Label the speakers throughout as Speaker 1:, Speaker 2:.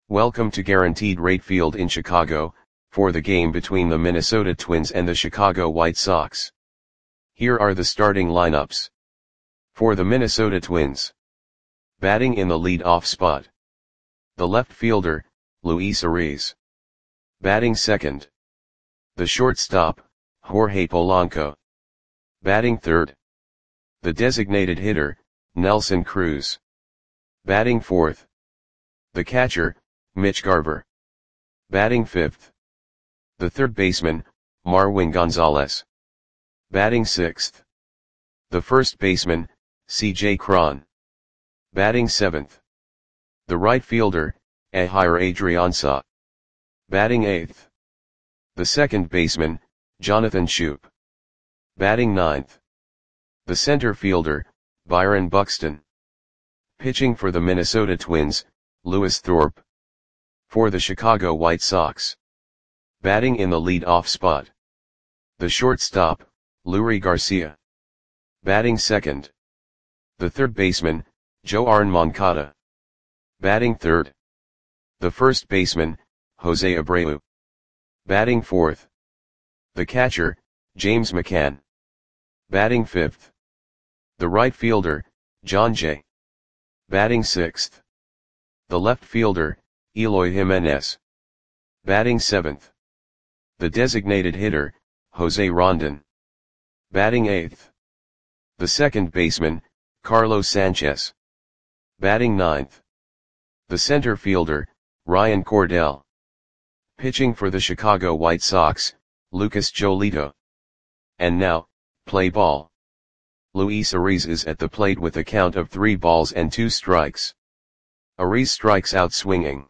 Speaker 1: Welcome to Guaranteed Rate Field in Chicago, for the game between the Minnesota Twins and the Chicago White Sox. Here are the starting lineups. For the Minnesota Twins. Batting in the lead-off spot. The left fielder, Luis Arraez. Batting second. The shortstop, Jorge Polanco. Batting third. The designated hitter, Nelson Cruz. Batting fourth. The catcher, Mitch Garver. Batting fifth. The third baseman, Marwin Gonzalez. Batting sixth. The first baseman, C.J. Cron. Batting seventh. The right fielder, Ehire Adrianza. Batting eighth. The second baseman, Jonathan Schoop. Batting ninth. The center fielder, Byron Buxton. Pitching for the Minnesota Twins, Lewis Thorpe. For the Chicago White Sox. Batting in the lead-off spot. The shortstop, Leury Garcia. Batting second. The third baseman, Yoan Moncada. Batting third. The first baseman, Jose Abreu. Batting fourth. The catcher, James McCann. Batting fifth. The right fielder, Jon Jay. Batting sixth. The left fielder, Eloy Jimenez. Batting seventh. The designated hitter, Jose Rondon. Batting eighth. The second baseman, Carlos Sanchez. Batting ninth. The center fielder, Ryan Cordell. Pitching for the Chicago White Sox, Lucas Giolito. And now, play ball. Luis Arraez is at the plate with a count of 3 balls and 2 strikes. Arraez strikes out swinging.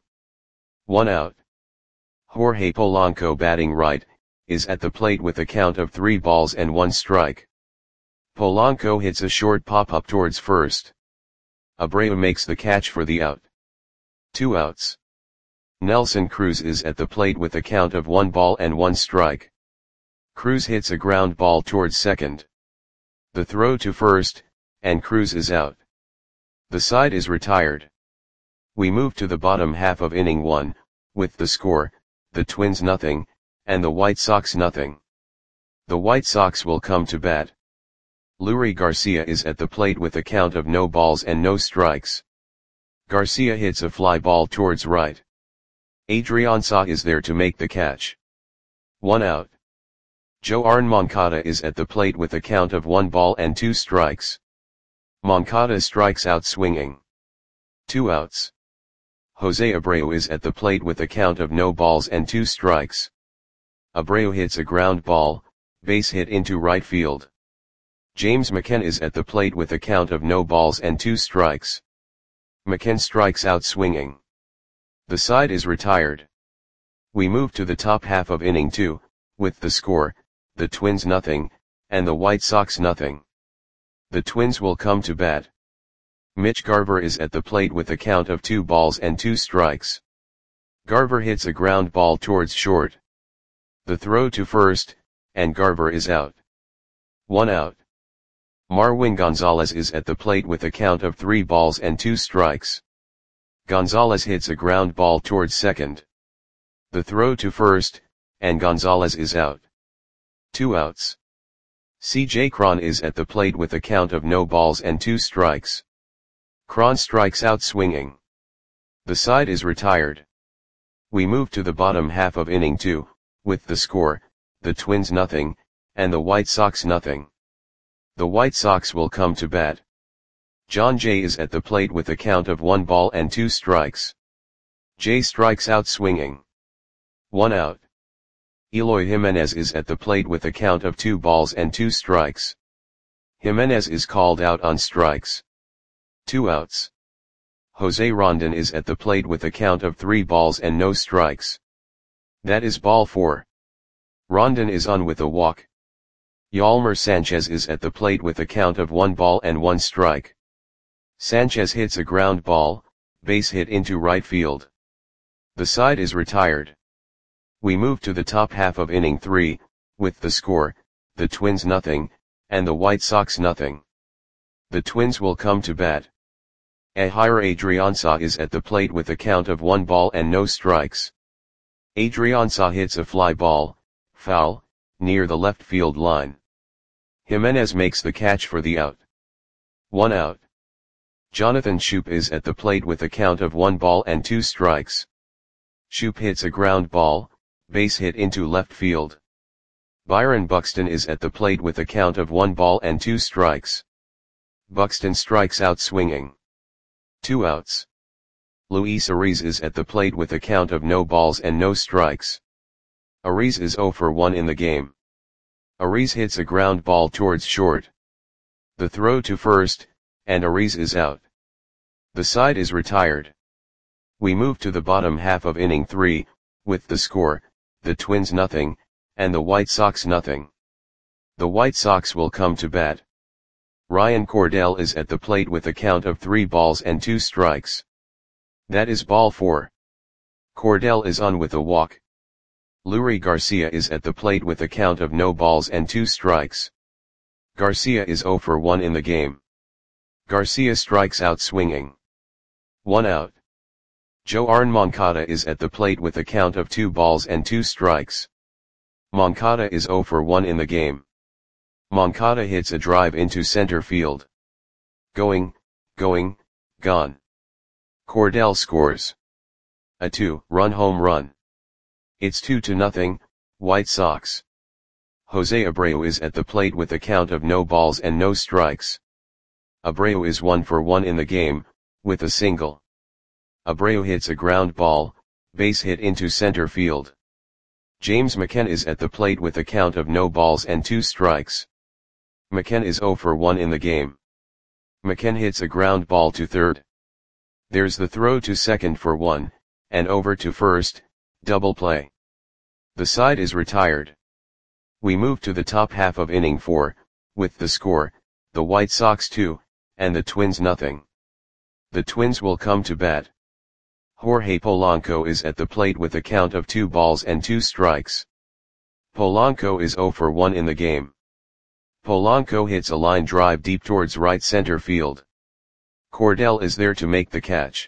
Speaker 1: 1 out. Jorge Polanco batting right, is at the plate with a count of 3 balls and 1 strike. Polanco hits a short pop-up towards first. Abreu makes the catch for the out. 2 outs. Nelson Cruz is at the plate with a count of 1 ball and 1 strike. Cruz hits a ground ball towards second. The throw to first, and Cruz is out. The side is retired. We move to the bottom half of inning 1, with the score, the Twins nothing, and the White Sox nothing. The White Sox will come to bat. Leury Garcia is at the plate with a count of no balls and no strikes. Garcia hits a fly ball towards right. Adrianza is there to make the catch. 1 out. Yoan Moncada is at the plate with a count of 1 ball and 2 strikes. Moncada strikes out swinging. 2 outs. Jose Abreu is at the plate with a count of no balls and 2 strikes. Abreu hits a ground ball, base hit into right field. James McCann is at the plate with a count of no balls and 2 strikes. McCann strikes out swinging. The side is retired. We move to the top half of inning 2, with the score, the Twins nothing, and the White Sox nothing. The Twins will come to bat. Mitch Garver is at the plate with a count of 2 balls and 2 strikes. Garver hits a ground ball towards short. The throw to first, and Garver is out. 1 out. Marwin Gonzalez is at the plate with a count of 3 balls and 2 strikes. Gonzalez hits a ground ball towards second. The throw to first, and Gonzalez is out. 2 outs. C.J. Cron is at the plate with a count of no balls and 2 strikes. Cron strikes out swinging. The side is retired. We move to the bottom half of inning 2, with the score, the Twins nothing, and the White Sox nothing. The White Sox will come to bat. Jon Jay is at the plate with a count of 1 ball and 2 strikes. Jay strikes out swinging. 1 out. Eloy Jimenez is at the plate with a count of 2 balls and 2 strikes. Jimenez is called out on strikes. 2 outs. Jose Rondon is at the plate with a count of 3 balls and no strikes. That is ball 4. Rondon is on with a walk. Yolmer Sanchez is at the plate with a count of 1 ball and 1 strike. Sanchez hits a ground ball, base hit into right field. The side is retired. We move to the top half of inning 3, with the score, the Twins nothing, and the White Sox nothing. The Twins will come to bat. Ehire Adriansah is at the plate with a count of 1 ball and no strikes. Adriansah hits a fly ball, foul, near the left field line. Jimenez makes the catch for the out. 1 out. Jonathan Schoop is at the plate with a count of 1 ball and 2 strikes. Schoop hits a ground ball, base hit into left field. Byron Buxton is at the plate with a count of 1 ball and 2 strikes. Buxton strikes out swinging. 2 outs. Luis Ariz is at the plate with a count of no balls and no strikes. Ariz is 0 for 1 in the game. Ariz hits a ground ball towards short. The throw to first, and Ariz is out. The side is retired. We move to the bottom half of inning 3, with the score, the Twins 0, and the White Sox 0. The White Sox will come to bat. Ryan Cordell is at the plate with a count of 3 balls and 2 strikes. That is ball 4. Cordell is on with a walk. Leury Garcia is at the plate with a count of no balls and 2 strikes. Garcia is 0 for 1 in the game. Garcia strikes out swinging. 1 out. Joarn Moncada is at the plate with a count of 2 balls and 2 strikes. Moncada is 0 for 1 in the game. Moncada hits a drive into center field. Going, gone. Cordell scores a 2-run home run. It's 2-0, White Sox. Jose Abreu is at the plate with a count of no balls and no strikes. Abreu is 1 for 1 in the game, with a single. Abreu hits a ground ball, base hit into center field. James McCann is at the plate with a count of no balls and 2 strikes. McCann is 0 for 1 in the game. McCann hits a ground ball to third. There's the throw to second for 1, and over to first, double play. The side is retired. We move to the top half of inning 4, with the score, the White Sox 2, and the Twins 0. The Twins will come to bat. Jorge Polanco is at the plate with a count of 2 balls and 2 strikes. Polanco is 0 for 1 in the game. Polanco hits a line drive deep towards right center field. Cordell is there to make the catch.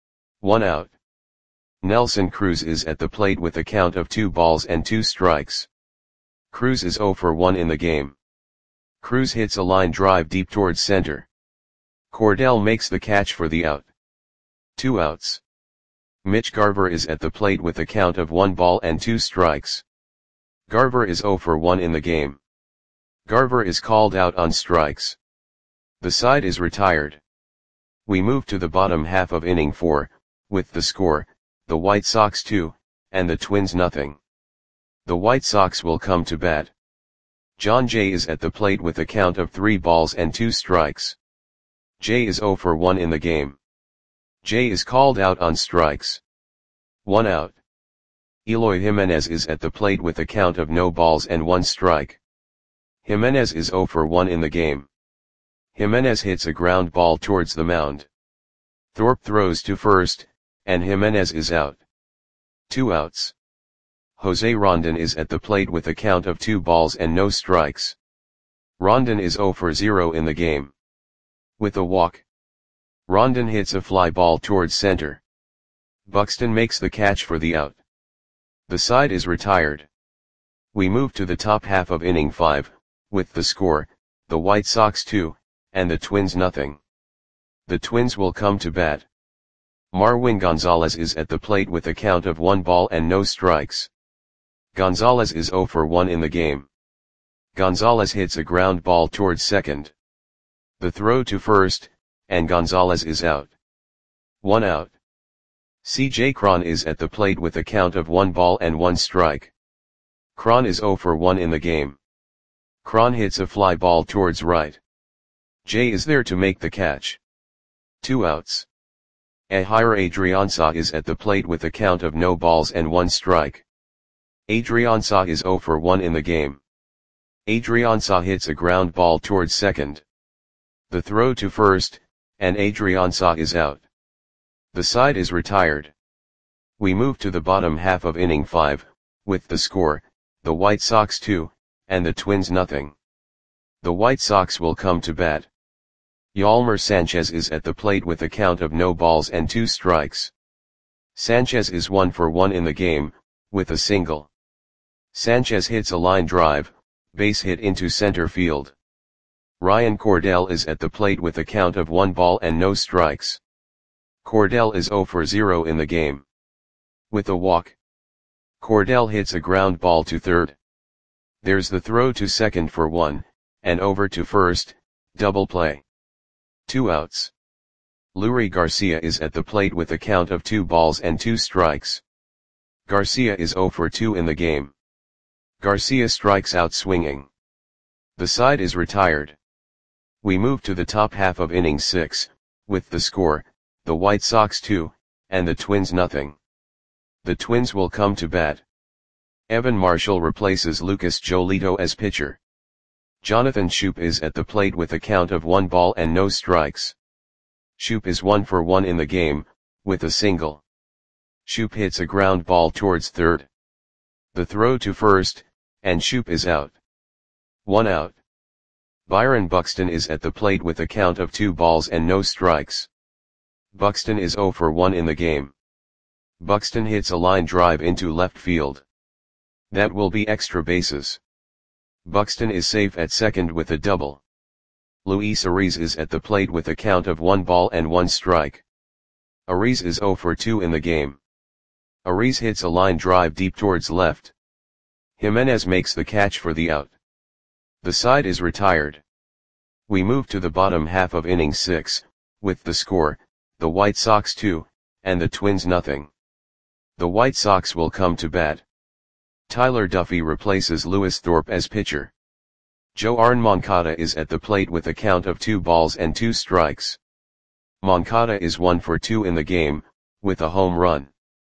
Speaker 1: 1 out. Nelson Cruz is at the plate with a count of 2 balls and 2 strikes. Cruz is 0 for 1 in the game. Cruz hits a line drive deep towards center. Cordell makes the catch for the out. 2 outs. Mitch Garver is at the plate with a count of 1 ball and 2 strikes. Garver is 0 for 1 in the game. Garver is called out on strikes. The side is retired. We move to the bottom half of inning 4, with the score, the White Sox 2, and the Twins 0. The White Sox will come to bat. Jon Jay is at the plate with a count of 3 balls and 2 strikes. Jay is 0 for 1 in the game. Jay is called out on strikes. 1 out. Eloy Jimenez is at the plate with a count of no balls and 1 strike. Jimenez is 0 for 1 in the game. Jimenez hits a ground ball towards the mound. Thorpe throws to first, and Jimenez is out. 2 outs. Jose Rondon is at the plate with a count of 2 balls and no strikes. Rondon is 0 for 0 in the game. With a walk, Rondon hits a fly ball towards center. Buxton makes the catch for the out. The side is retired. We move to the top half of inning 5, with the score, the White Sox 2, and the Twins 0. The Twins will come to bat. Marwin Gonzalez is at the plate with a count of 1 ball and no strikes. Gonzalez is 0 for 1 in the game. Gonzalez hits a ground ball towards second. The throw to first, and Gonzalez is out. 1 out. C.J. Cron is at the plate with a count of 1 ball and 1 strike. Cron is 0 for 1 in the game. Cron hits a fly ball towards right. Jay is there to make the catch. 2 outs. Ehire Adriansah is at the plate with a count of no balls and 1 strike. Adriansah is 0 for 1 in the game. Adriansah hits a ground ball towards second. The throw to first, and Adriansah is out. The side is retired. We move to the bottom half of inning 5, with the score, the White Sox 2, and the Twins 0. The White Sox will come to bat. Yolmer Sanchez is at the plate with a count of no balls and 2 strikes. Sanchez is 1 for 1 in the game, with a single. Sanchez hits a line drive, base hit into center field. Ryan Cordell is at the plate with a count of 1 ball and no strikes. Cordell is 0 for 0 in the game. With a walk, Cordell hits a ground ball to third. There's the throw to second for 1, and over to first, double play. 2 outs. Leury Garcia is at the plate with a count of 2 balls and 2 strikes. Garcia is 0 for 2 in the game. Garcia strikes out swinging. The side is retired. We move to the top half of inning 6, with the score, the White Sox 2, and the Twins nothing. The Twins will come to bat. Evan Marshall replaces Lucas Giolito as pitcher. Jonathan Schoop is at the plate with a count of 1 ball and no strikes. Schoop is 1 for 1 in the game, with a single. Schoop hits a ground ball towards third. The throw to first, and Schoop is out. 1 out. Byron Buxton is at the plate with a count of 2 balls and no strikes. Buxton is 0 for 1 in the game. Buxton hits a line drive into left field. That will be extra bases. Buxton is safe at second with a double. Luis Ariz is at the plate with a count of 1 ball and 1 strike. Ariz is 0 for 2 in the game. Ariz hits a line drive deep towards left. Jimenez makes the catch for the out. The side is retired. We move to the bottom half of inning 6, with the score, the White Sox 2, and the Twins nothing. The White Sox will come to bat. Tyler Duffy replaces Lewis Thorpe as pitcher. Joan Moncada is at the plate with a count of 2 balls and 2 strikes. Moncada is 1 for 2 in the game, with a home run.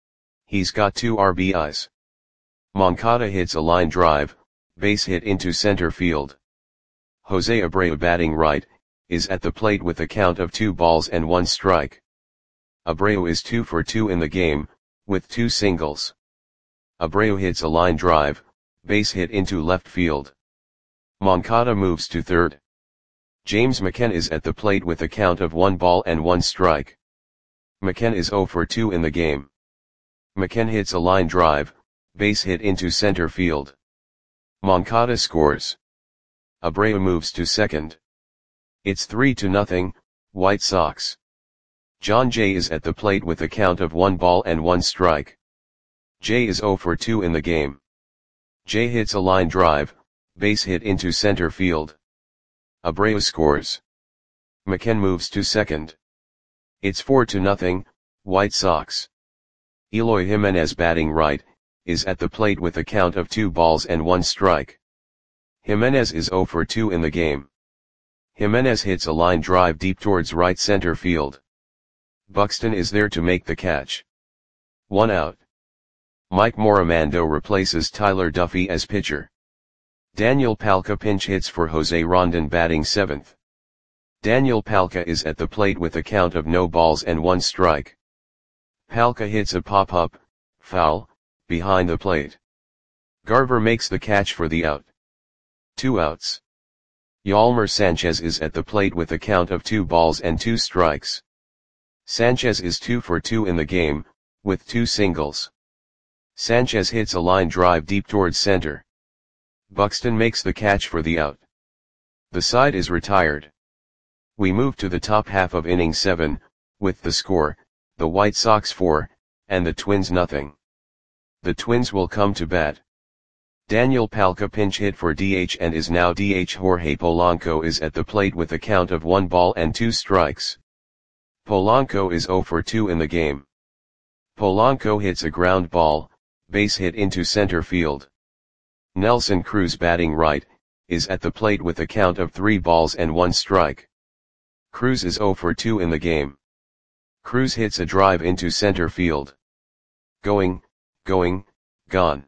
Speaker 1: He's got 2 RBIs. Moncada hits a line drive, base hit into center field. Jose Abreu batting right, is at the plate with a count of 2 balls and 1 strike. Abreu is 2 for 2 in the game, with 2 singles. Abreu hits a line drive, base hit into left field. Moncada moves to third. James McCann is at the plate with a count of 1 ball and 1 strike. McCann is 0 for 2 in the game. McCann hits a line drive, base hit into center field. Moncada scores. Abreu moves to second. It's 3-0, White Sox. John Jay is at the plate with a count of 1 ball and 1 strike. Jay is 0 for 2 in the game. Jay hits a line drive, base hit into center field. Abreu scores. McCann moves to second. It's 4-0, White Sox. Eloy Jimenez batting right, is at the plate with a count of 2 balls and 1 strike. Jimenez is 0 for 2 in the game. Jimenez hits a line drive deep towards right center field. Buxton is there to make the catch. 1 out. Mike Morimando replaces Tyler Duffy as pitcher. Daniel Palka pinch hits for Jose Rondon batting 7th. Daniel Palka is at the plate with a count of no balls and 1 strike. Palka hits a pop-up, foul, behind the plate. Garver makes the catch for the out. 2 outs. Yolmer Sanchez is at the plate with a count of 2 balls and 2 strikes. Sanchez is 2 for 2 in the game, with 2 singles. Sanchez hits a line drive deep towards center. Buxton makes the catch for the out. The side is retired. We move to the top half of inning 7, with the score, the White Sox 4, and the Twins nothing. The Twins will come to bat. Daniel Palka pinch hit for DH and is now DH. Jorge Polanco is at the plate with a count of 1 ball and 2 strikes. Polanco is 0 for 2 in the game. Polanco hits a ground ball, base hit into center field. Nelson Cruz batting right, is at the plate with a count of 3 balls and 1 strike. Cruz is 0 for 2 in the game. Cruz hits a drive into center field. Going, gone.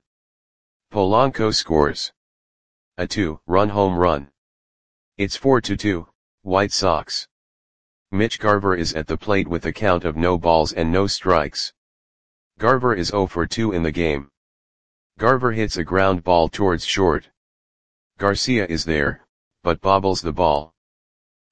Speaker 1: Polanco scores. A 2-run home run. It's 4-2, White Sox. Mitch Garver is at the plate with a count of no balls and no strikes. Garver is 0 for 2 in the game. Garver hits a ground ball towards short. Garcia is there, but bobbles the ball.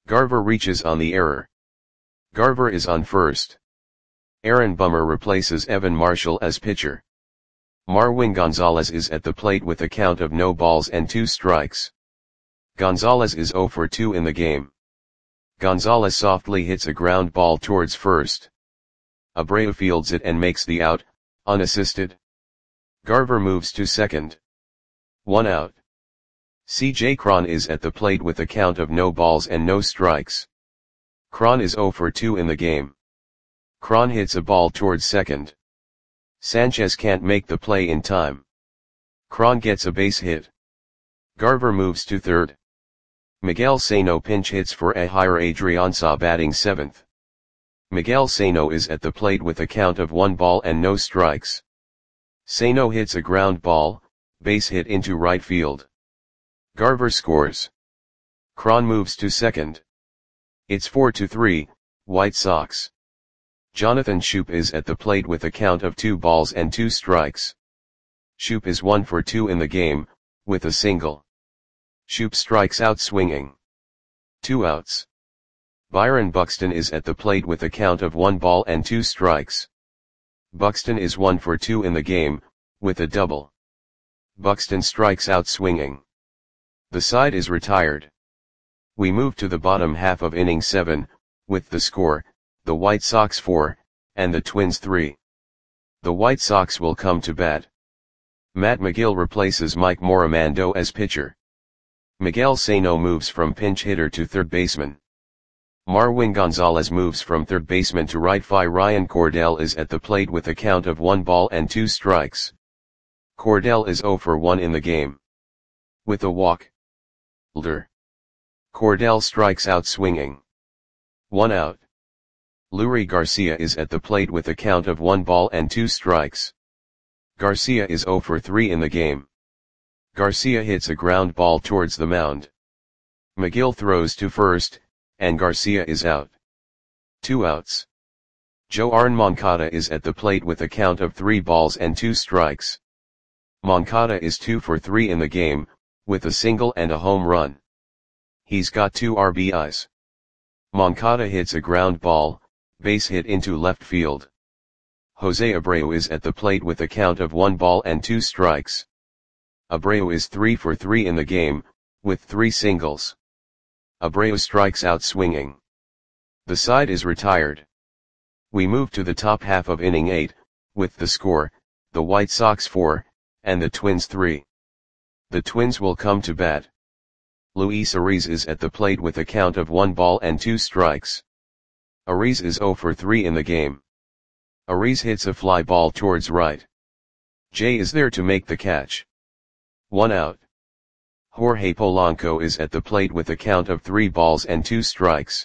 Speaker 1: Garver reaches on the error. Garver is on first. Aaron Bummer replaces Evan Marshall as pitcher. Marwin Gonzalez is at the plate with a count of no balls and 2 strikes. Gonzalez is 0 for 2 in the game. Gonzalez softly hits a ground ball towards first. Abreu fields it and makes the out, unassisted. Garver moves to second. 1 out. C.J. Cron is at the plate with a count of no balls and no strikes. Cron is 0 for 2 in the game. Cron hits a ball towards second. Sanchez can't make the play in time. Cron gets a base hit. Garver moves to third. Miguel Sano pinch hits for Ehire Adrianza batting 7th. Miguel Sano is at the plate with a count of 1 ball and no strikes. Sano hits a ground ball, base hit into right field. Garver scores. Cron moves to second. It's 4-3, White Sox. Jonathan Schoop is at the plate with a count of 2 balls and 2 strikes. Schoop is 1 for 2 in the game, with a single. Schoop strikes out swinging. 2 outs. Byron Buxton is at the plate with a count of 1 ball and 2 strikes. Buxton is 1 for 2 in the game, with a double. Buxton strikes out swinging. The side is retired. We move to the bottom half of inning 7, with the score, the White Sox 4, and the Twins 3. The White Sox will come to bat. Matt McGill replaces Mike Morimando as pitcher. Miguel Sano moves from pinch hitter to third baseman. Marwin Gonzalez moves from third baseman to right. Ryan Cordell is at the plate with a count of 1 ball and 2 strikes. Cordell is 0 for 1 in the game. With a walk. Cordell strikes out swinging. 1 out. Leury Garcia is at the plate with a count of 1 ball and 2 strikes. Garcia is 0 for 3 in the game. Garcia hits a ground ball towards the mound. McGill throws to first, and Garcia is out. 2 outs. Joarn Moncada is at the plate with a count of 3 balls and 2 strikes. Moncada is 2 for 3 in the game, with a single and a home run. He's got 2 RBIs. Moncada hits a ground ball, base hit into left field. Jose Abreu is at the plate with a count of 1 ball and 2 strikes. Abreu is 3 for 3 in the game, with 3 singles. Abreu strikes out swinging. The side is retired. We move to the top half of inning 8, with the score, the White Sox 4, and the Twins 3. The Twins will come to bat. Luis Ariz is at the plate with a count of 1 ball and 2 strikes. Ariz is 0 for 3 in the game. Ariz hits a fly ball towards right. Jay is there to make the catch. 1 out. Jorge Polanco is at the plate with a count of 3 balls and 2 strikes.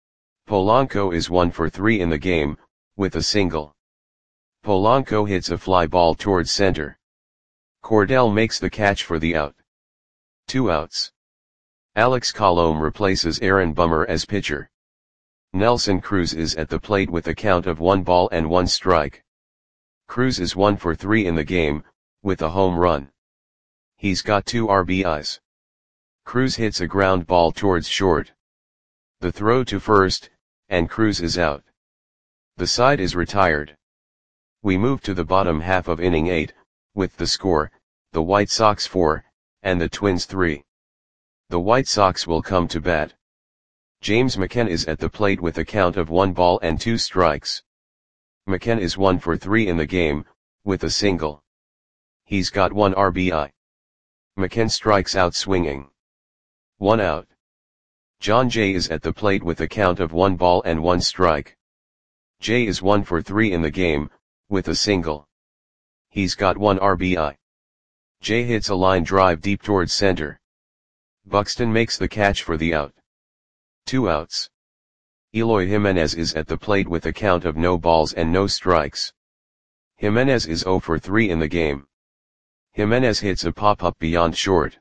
Speaker 1: Polanco is 1 for 3 in the game, with a single. Polanco hits a fly ball towards center. Cordell makes the catch for the out. 2 outs. Alex Colomé replaces Aaron Bummer as pitcher. Nelson Cruz is at the plate with a count of 1 ball and 1 strike. Cruz is 1 for 3 in the game, with a home run. He's got 2 RBIs. Cruz hits a ground ball towards short. The throw to first, and Cruz is out. The side is retired. We move to the bottom half of inning 8, with the score, the White Sox 4, and the Twins 3. The White Sox will come to bat. James McCann is at the plate with a count of 1 ball and 2 strikes. McCann is 1 for 3 in the game, with a single. He's got 1 RBI. McCann strikes out swinging. 1 out. John Jay is at the plate with a count of 1 ball and 1 strike. Jay is 1 for 3 in the game, with a single. He's got 1 RBI. Jay hits a line drive deep towards center. Buxton makes the catch for the out. 2 outs. Eloy Jimenez is at the plate with a count of no balls and no strikes. Jimenez is 0 for 3 in the game. Jimenez hits a pop-up beyond short.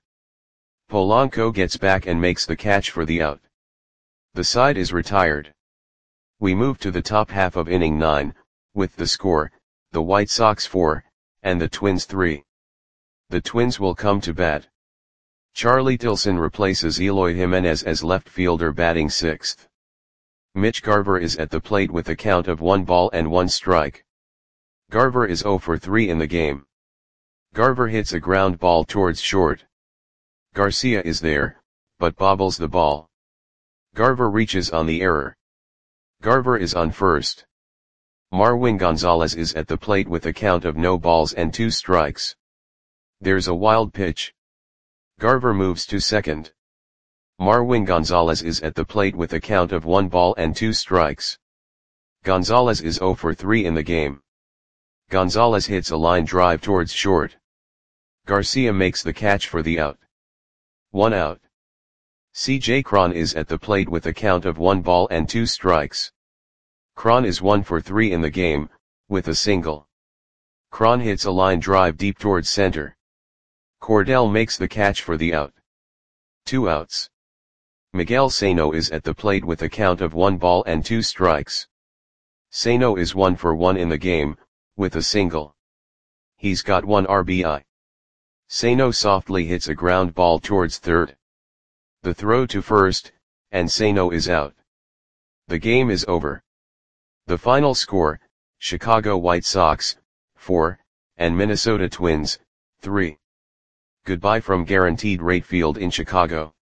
Speaker 1: Polanco gets back and makes the catch for the out. The side is retired. We move to the top half of inning 9, with the score, the White Sox 4, and the Twins 3. The Twins will come to bat. Charlie Tilson replaces Eloy Jimenez as left fielder batting 6th. Mitch Garver is at the plate with a count of 1 ball and 1 strike. Garver is 0 for 3 in the game. Garver hits a ground ball towards short. Garcia is there, but bobbles the ball. Garver reaches on the error. Garver is on first. Marwin Gonzalez is at the plate with a count of no balls and 2 strikes. There's a wild pitch. Garver moves to second. Marwin Gonzalez is at the plate with a count of 1 ball and 2 strikes. Gonzalez is 0 for 3 in the game. Gonzalez hits a line drive towards short. Garcia makes the catch for the out. 1 out. C.J. Cron is at the plate with a count of 1 ball and 2 strikes. Cron is 1 for 3 in the game, with a single. Cron hits a line drive deep towards center. Cordell makes the catch for the out. 2 outs. Miguel Sano is at the plate with a count of 1 ball and 2 strikes. Sano is 1 for 1 in the game, with a single. He's got 1 RBI. Sano softly hits a ground ball towards third. The throw to first, and Sano is out. The game is over. The final score, Chicago White Sox, 4, and Minnesota Twins, 3. Goodbye from Guaranteed Rate Field in Chicago.